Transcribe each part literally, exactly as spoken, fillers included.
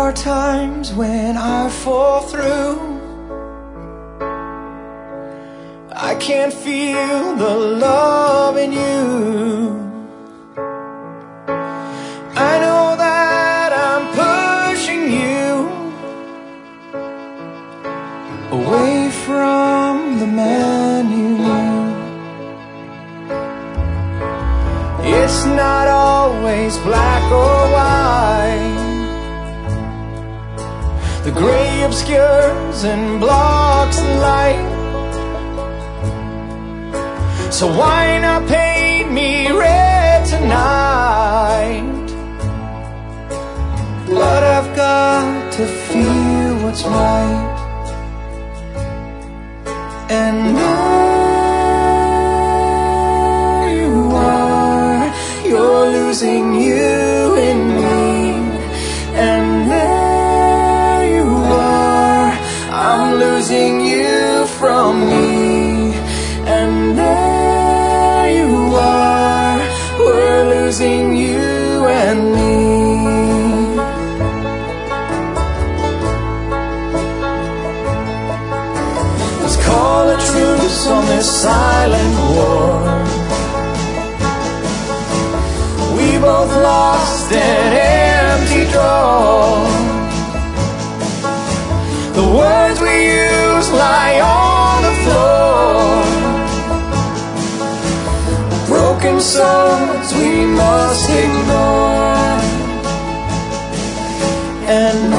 are times when I fall through. I can't feel the love in you. I know that I'm pushing you away from the man you knew. It's not always black or white. The gray obscures and blocks the light. So why not paint me red tonight? But I've got to feel what's right. And there you are, you're losing you in me. And there you are, I'm losing you from me. And there you are, we're losing you and me. Let's call a truce on this silent war. We both lost an empty drawer. The words we use lie on the floor. Broken souls we must ignore. And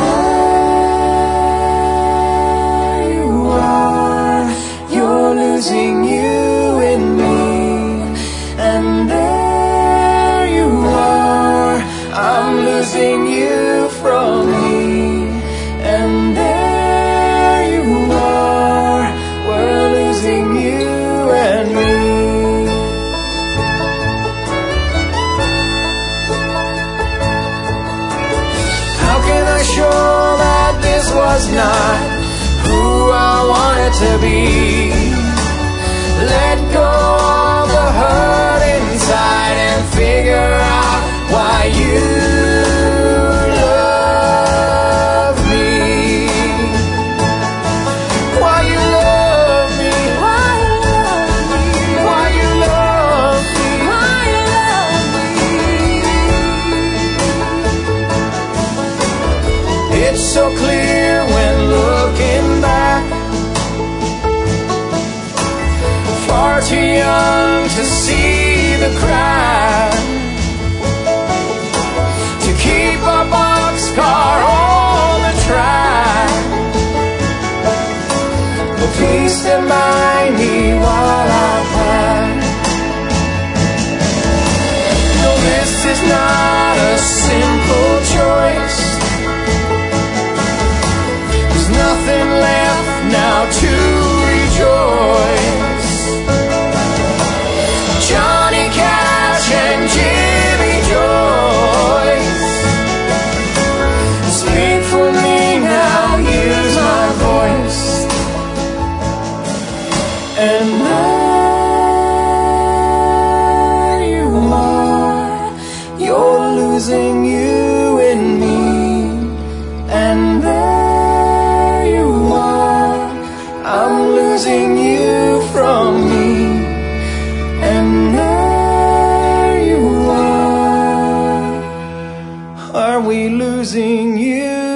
there you are, you're losing you in me. And there you are, I'm losing you from me. And there you are, we're losing you and me. Sure that this was not who I wanted to be. Let go of the hurt inside and figure out why you love me. Why you love me. Why you love me. Why you love me. Why you love me. It's so clear when looking back. Far too young to see the crack. To keep a boxcar on the track. But please stand by me while I pack. No, this is not a simple choice. Nothing left now to rejoice. Johnny Cash and Jimmy Joyce, speak for me now, use my voice. And there you are, you're losing you in me. And there I'm losing you from me. And there you are, are we losing you?